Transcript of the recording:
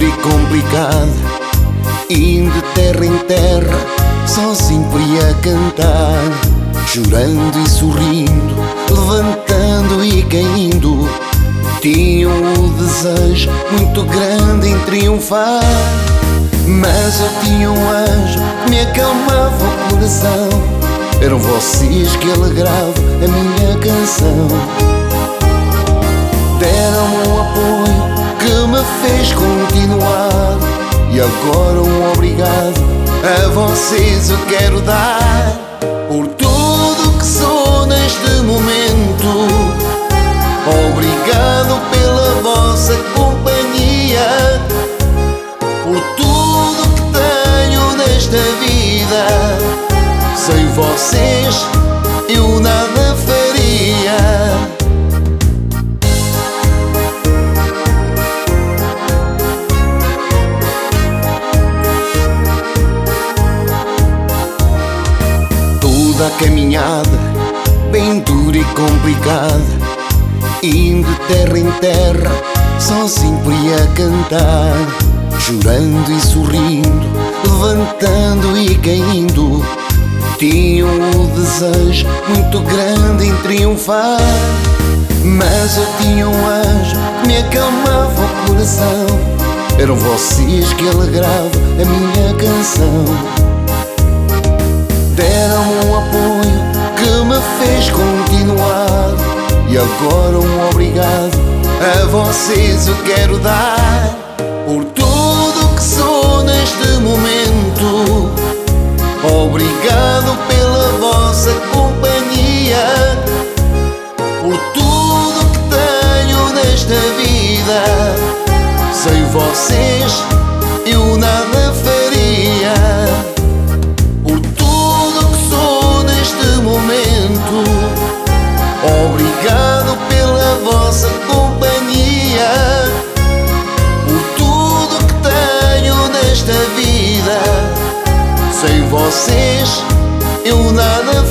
dura e complicada, indo de terra em terra, só sempre a cantar, chorando e sorrindo, levantando e caindo. Tinham o desejo muito grande em triunfar, mas eu tinha um anjo que me acalmava o coração. Eram vocês que alegravam a minha canção. Deram-me um apoio que me fez continuar, e agora um obrigado a vocês eu quero dar, por tudo que sou neste momento. Obrigado pela vossa companhia, por tudo que tenho nesta vida. Sem vocês eu nada faria. Toda a caminhada, bem dura e complicada, indo de terra em terra, só sempre a cantar, chorando e sorrindo, levantando e caindo. Tinham o desejo muito grande em triunfar, mas eu tinha um anjo que me acalmava o coração. Eram vocês que alegravam a minha canção. Deram-me um apoio que me fez continuar, e agora um obrigado a vocês eu quero dar, por tudo que sou neste momento. Obrigado pela vossa companhia, por tudo que tenho nesta vida. Sem vocês eu nada faria, por tudo que sou neste momento. Obrigado pela vossa companhia, por tudo que tenho nesta vida. Sem vocês eu nada